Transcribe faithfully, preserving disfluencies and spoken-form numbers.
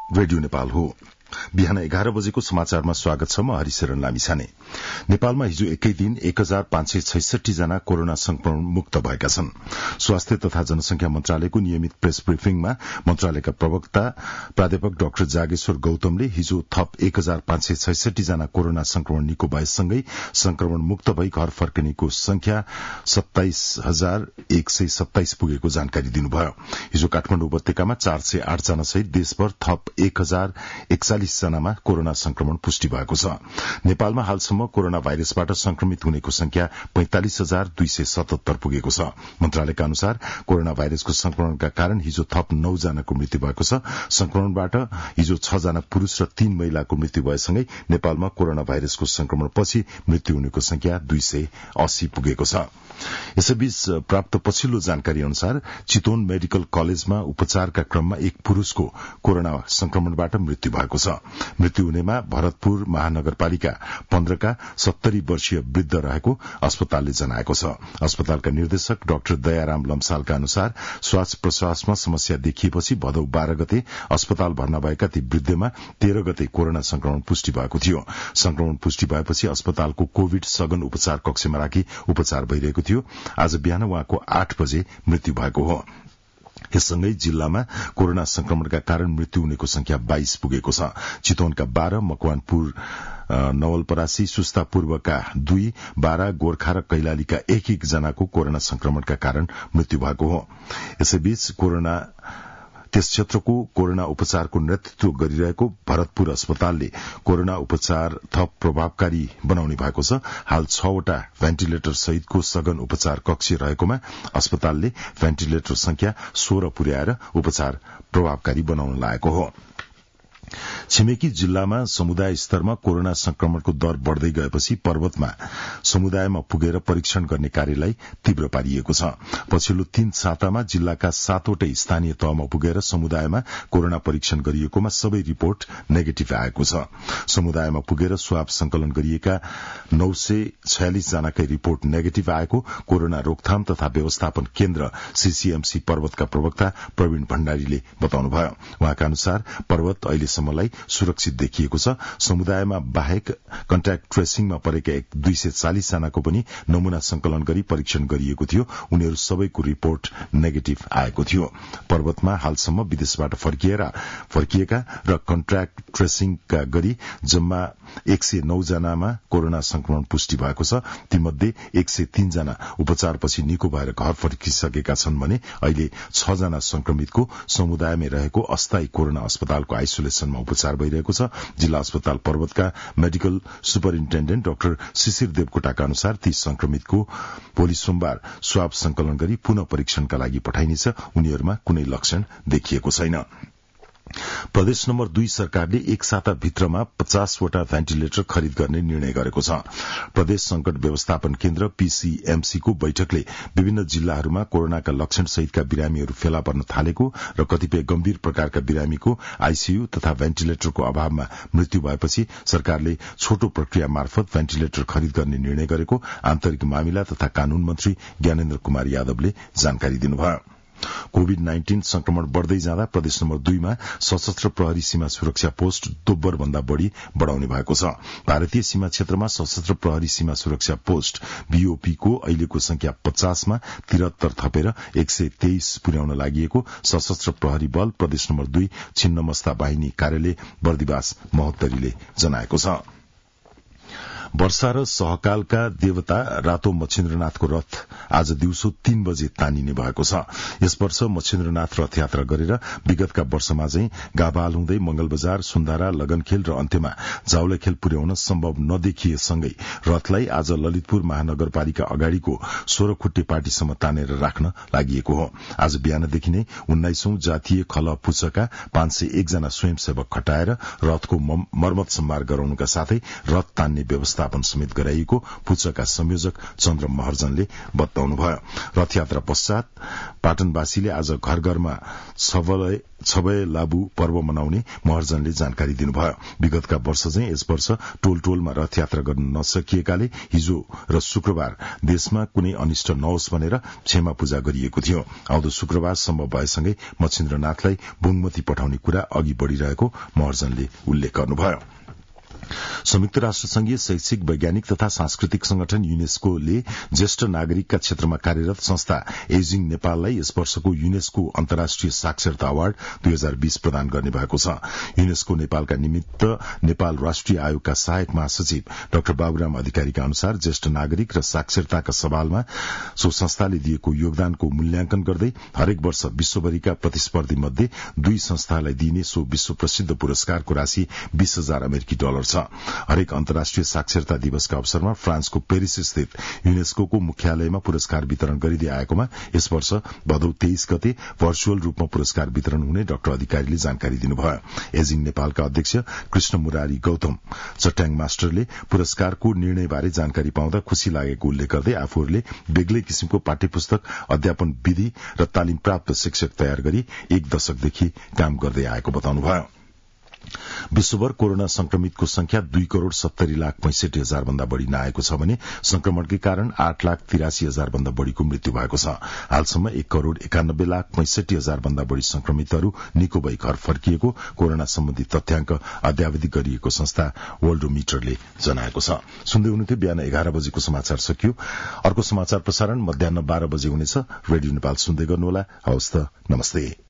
Radio Nepal हो। बिहान एघार बजेको समाचारमा स्वागत छ। म हरिशरण लामिछाने। नेपालमा हिजो एकै दिन एक हजार पाँच सय छैसठी जना कोरोना संक्रमण मुक्त भएका छन्। स्वास्थ्य तथा जनसंख्या मन्त्रालयको नियमित प्रेस ब्रिफिङमा मन्त्रालयका प्रवक्ता प्राध्यापक डाक्टर जागेश्वर गौतमले हिजो थप एक हजार पाँच सय छैसठी जना कोरोना संक्रमण निको भएसँगै संक्रमण मुक्त भई घर फर्किनेको संख्या सत्ताइस हजार एक सय सत्ताइस पुगेको जानकारी दिनुभयो। हिजो काठमाडौँ उपत्यकामा चार सय आठ जना सहित देशभर थप एक हजार एकचालिस जनामा कोरोना संक्रमण पुष्टि भएको छ। नेपालमा हालसम्म कोरोना भाइरसबाट संक्रमित हुनेको संख्या पैंतालिस हजार दुई सय सतहत्तर पुगेको छ। मन्त्रालयका अनुसार कोरोना भाइरसको संक्रमणका कारण हिजो थप नौ जनाको मृत्यु भएको छ। संक्रमणबाट हिजो छ जना पुरूष र तीन महिलाको मृत्यु भएसँगै नेपालमा कोरोना भाइरसको संक्रमणपछि मृत्यु हुनेको संख्या दुई सय अस्सी पुगेको छ। यसैबीच प्राप्त पछिल्लो जानकारी अनुसार चितवन मेडिकल कलेजमा उपचारका क्रममा एक पुरूषको कोरोना संक्रमणबाट मृत्यु भएको छ। मृत्यु हुनेमा भरतपुर महानगरपालिका पन्ध्रका सत्तरी वर्षीय वृद्ध रहेको अस्पतालले जनाएको छ। अस्पतालका निर्देशक डाक्टर दयाराम लम्सालका अनुसार श्वास प्रश्वासमा समस्या देखिएपछि भदौ बाह्र गते अस्पताल भर्ना भएका ती वृद्धमा तेह्र गते कोरोना संक्रमण पुष्टि भएको थियो। संक्रमण पुष्टि भएपछि अस्पतालको कोविड सघन उपचार कक्षमा राखी उपचार भइरहेको थियो। आज बिहान उहाँको आठ बजे मृत्यु भएको हो। यससँगै जिल्लामा कोरोना संक्रमणका कारण मृत्यु हुनेको संख्या बाइस पुगेको छ। चितवनका बाह्र, मकवानपुर नवलपरासी, सुस्ता पूर्वका दुई, बारा, गोर्खा र कैलालीका एक एक जनाको कोरोना संक्रमणका कारण मृत्यु भएको हो। यसैबीच कोरोना त्यस क्षेत्रको कोरोना उपचारको नेतृत्व गरिरहेको भरतपुर अस्पतालले कोरोना उपचार थप प्रभावकारी बनाउने भएको छ। हाल छवटा भेन्टिलेटर सहितको सघन उपचार कक्ष रहेकोमा अस्पतालले भेन्टिलेटर संख्या सोह्र पुर्याएर उपचार प्रभावकारी बनाउन लागेको हो। छिमेकी जिल्लामा समुदाय स्तरमा कोरोना संक्रमणको दर बढ़दै गएपछि पर्वतमा समुदायमा पुगेर परीक्षण गर्ने कार्यलाई तीव्र पारिएको छ। पछिल्लो तीन सातामा जिल्लाका सातवटै स्थानीय तहमा पुगेर समुदायमा कोरोना परीक्षण गरिएकोमा सबै रिपोर्ट नेगेटिभ आएको छ। समुदायमा पुगेर स्वाब संकलन गरिएका नौ सय छयालिस जनाकै रिपोर्ट नेगेटिभ आएको कोरोना रोकथाम तथा व्यवस्थापन केन्द्र सीसीएमसी पर्वतका प्रवक्ता प्रवीण भण्डारीले बताउनुभयो। उहाँका अनुसार पर्वत अहिले सम्मलाई सुरक्षित देखिएको छ। समुदायमा बाहेक कन्ट्याक्ट ट्रेसिङमा परेका एक दुई सय चालिस जनाको पनि नमूना संकलन गरी परीक्षण गरिएको थियो। उनीहरू सबैको रिपोर्ट नेगेटिभ आएको थियो। पर्वतमा हालसम्म विदेशबाट फर्किएर फर्किएका र कन्ट्याक्ट ट्रेसिङका गरी जम्मा एक सय नौ जनामा कोरोना संक्रमण पुष्टि भएको छ। तीमध्ये एक सय तीन जना उपचारपछि निको भएर घर फर्किसकेका छन् भने अहिले छ जना संक्रमितको समुदायमै रहेको अस्थायी कोरोना अस्पतालको आइसोलेसनमा उपचार भइरहेको छ। जिल्ला अस्पताल पर्वतका मेडिकल सुपरिन्टेण्डेन्ट डाक्टर शिशिर देवकोटाका अनुसार ती संक्रमितको भोलि सोमबार स्वाब संकलन गरी पुनः परीक्षणका लागि पठाइनेछ। उनीहरूमा कुनै लक्षण देखिएको छैन। प्रदेश नम्बर दुई सरकारले एक साता भित्रमा पचासवटा भेन्टिलेटर खरिद गर्ने निर्णय गरेको छ। प्रदेश संकट व्यवस्थापन केन्द्र पीसीएमसी को बैठकले विभिन्न जिल्लाहरूमा कोरोनाका लक्षण सहितका बिरामीहरू फेला पर्न थालेको र कतिपय गम्भीर प्रकारका बिरामीको आईसीयू तथा भेन्टिलेटरको अभावमा मृत्यु भएपछि सरकारले छोटो प्रक्रिया मार्फत भेन्टिलेटर खरिद गर्ने निर्णय गरेको आन्तरिक मामिला तथा कानून मन्त्री ज्ञानेन्द्र कुमार यादवले जानकारी दिनुभयो। कोविड नाइन्टीन संक्रमण बढ़दै जाँदा प्रदेश नम्बर दुईमा सशस्त्र प्रहरी सीमा सुरक्षा पोस्ट दोब्बर भन्दा बढ़ी बढ़ाउने भएको छ। भारतीय सीमा क्षेत्रमा सशस्त्र प्रहरी सीमा सुरक्षा पोस्ट बीओपी को अहिलेको संख्या पचासमा तिहत्तर थपेर एक सय तेइस पुर्याउन लागि सशस्त्र प्रहरी बल प्रदेश नम्बर दुई छिन्नमस्ता बाहिनी कार्यालय बर्दिवास महोत्तरीले जनाएको छ। वर्षा र सहकालका देवता रातो मच्छिन्द्रनाथको रथ आज दिउँसो तीन बजे तानिने भएको छ। यस वर्ष मच्छिन्द्रनाथ रथ यात्रा गरेर विगतका वर्षमा चाहिँ गाभाल हुँदै मंगलबजार, सुन्दारा, लगनखेल र अन्त्यमा जाउलेखेल पुर्याउन सम्भव नदेखिएसँगै रथलाई आज ललितपुर महानगरपालिका अगाडिको सोह्रखुट्टे पार्टीसम्म तानेर राख्न लागि हो। आज बिहानदेखि नै उन्नाइसौं जातीय खल पुच्छका पाँच सय एकजना स्वयंसेवक खटाएर रथको मर्मत सम्मार गराउनुका साथै रथ तान्ने व्यवस्था व्यवस्थापन समेत गराइएको पुच्चका संयोजक चन्द्र महर्जनले बताउनुभयो। रथयात्रा पश्चात पाटनवासीले आज घर घरमा छबय लाबु पर्व मनाउने महर्जनले जानकारी दिनुभयो। विगतका वर्ष चाहिँ यस वर्ष टोल टोलमा रथयात्रा गर्न नसकिएकाले हिजो र शुक्रबार देशमा कुनै अनिष्ट नहोस् भनेर क्षमा पूजा गरिएको थियो। आउँदो शुक्रबार सम्भव भएसँगै मच्छिन्द्रनाथलाई बुङमती पठाउने कुरा अघि बढ़िरहेको महर्जनले उल्लेख गर्नुभयो। संयुक्त राष्ट्र संघीय शैक्षिक वैज्ञानिक तथा सांस्कृतिक संगठन यूनेस्कोले ज्येष्ठ नागरिकका क्षेत्रमा कार्यरत संस्था एजिङ नेपाललाई यस वर्षको यूनेस्को अन्तर्राष्ट्रिय साक्षरता अवार्ड दुई हजार बीस प्रदान गर्ने भएको छ। यूनेस्को नेपालका निमित्त नेपाल राष्ट्रिय आयोगका सहायक महासचिव डाक्टर बाबुराम अधिकारीका अनुसार ज्येष्ठ नागरिक र साक्षरताका सवालमा सो संस्थाले दिएको योगदानको मूल्याङ्कन गर्दै हरेक वर्ष विश्वभरिका प्रतिस्पर्धी मध्ये दुई संस्थालाई दिइने सो विश्व प्रसिद्ध पुरस्कारको राशि बीस हजार अमेरिकी डलर छ। हरेक अन्तर्राष्ट्रिय साक्षरता दिवसका अवसरमा फ्रान्सको पेरिस स्थित यूनेस्को मुख्यालयमा पुरस्कार वितरण गरिँदै आएकोमा यस वर्ष भदौ तेइस गते भर्चुअल रूपमा पुरस्कार वितरण हुने डाक्टर अधिकारीले जानकारी दिनुभयो। एजिङ नेपालका अध्यक्ष कृष्ण मुरारी गौतम चट्याङ मास्टरले पुरस्कारको निर्णयबारे जानकारी पाउँदा खुशी लागेको उल्लेख गर्दै आफूहरूले बेग्लै किसिमको पाठ्यपुस्तक अध्यापन विधि र तालिम प्राप्त शिक्षक तयार गरी एक दशकदेखि काम गर्दै आएको बताउनुभयो। विश्वभर कोरोना संक्रमितको संख्या दुई करोड़ सत्तरी लाख पैंसठी हजार भन्दा बढ़ी नआएको छ भने संक्रमणकै कारण आठ लाख तिरासी हजार भन्दा बढ़ीको मृत्यु भएको छ। हालसम्म एक करोड़ एकानब्बे लाख पैंसठी हजार भन्दा बढ़ी संक्रमितहरू निको भई घर फर्किएको कोरोना सम्बन्धी तथ्याङ्क अद्यावधि गरिएको संस्था वर्ल्डोमिटरले जनाएको छ। सुन्दै हुनुहुन्थ्यो बिहान एघार बजेको समाचार सकियो। अर्को समाचार प्रसारण मध्याह बाह्र बजे हुनेछ। रेडियो नेपाल सुन्दै गर्नुहोला। हवस् त, नमस्ते।